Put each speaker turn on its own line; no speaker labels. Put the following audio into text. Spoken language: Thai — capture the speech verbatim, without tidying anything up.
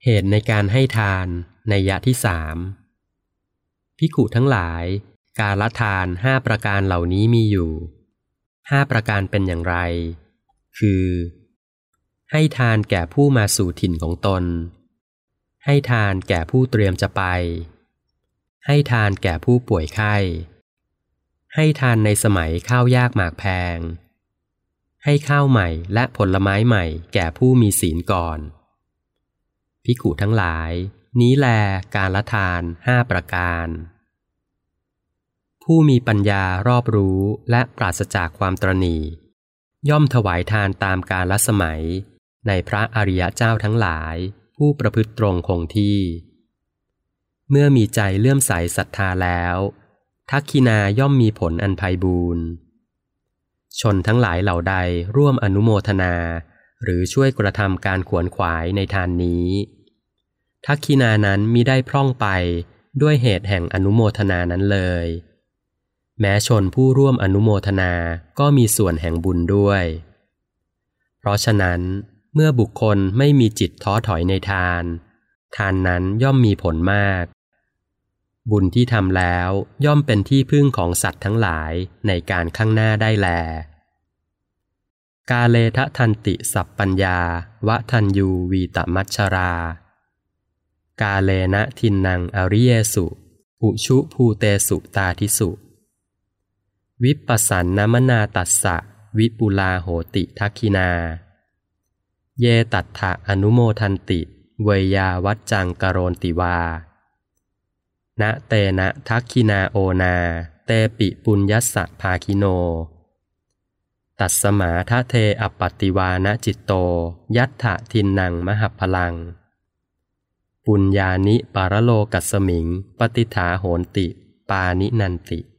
เหตุในการให้ทานนัยยะที่สามภิกขุทั้งหลายการละทานห้าประการเหล่านี้มีอยู่ห้าประการเป็นอย่างไรคือให้ทานแก่ผู้มาสู่ถิ่นของตนให้ทานแก่ผู้เตรียมจะไปให้ทานแก่ผู้ป่วยไข้ให้ทานในสมัยข้าวยากหมากแพงให้ข้าวใหม่และผลไม้ใหม่แก่ผู้มีศีลก่อนภิกขุทั้งหลายนี้แลการละทานห้าประการผู้มีปัญญารอบรู้และปราศจากความตระหนี่ย่อมถวายทานตามกาลสมัยในพระอริยเจ้าทั้งหลายผู้ประพฤติตรงคงที่เมื่อมีใจเลื่อมใสศรัทธาแล้วทักขินาย่อมมีผลอันไพบูรณ์ชนทั้งหลายเหล่าใดร่วมอนุโมทนาหรือช่วยกระทำการขวนขวายในทานนี้ทักขินานั้นมิได้พร่องไปด้วยเหตุแห่งอนุโมทนานั้นเลยแม้ชนผู้ร่วมอนุโมทนาก็มีส่วนแห่งบุญด้วยเพราะฉะนั้นเมื่อบุคคลไม่มีจิตท้อถอยในทานทานนั้นย่อมมีผลมากบุญที่ทำแล้วย่อมเป็นที่พึ่งของสัตว์ทั้งหลายในการข้างหน้าได้แลกาเลทะทันติสัพปัญญาวะทันยูวีตมัชชรากาเลนะทินนังอริเยสุอุชุภูเตสุตาทิสุวิปัสสันนมนาตัสสะวิปุลาโหติทักขินาเยตัตถะอนุโมทันติเวยาวัจจังกโรนติวานะเตนะทักขินาโอนาเตปิปุญญัสสะภาคิโนตัสสมาทะเทอปปติวานะจิตโตยัตถะทินนังมหัพพลังปุญญานิปารโลกัสสมิงปฏิฐาโหนติปานินันติ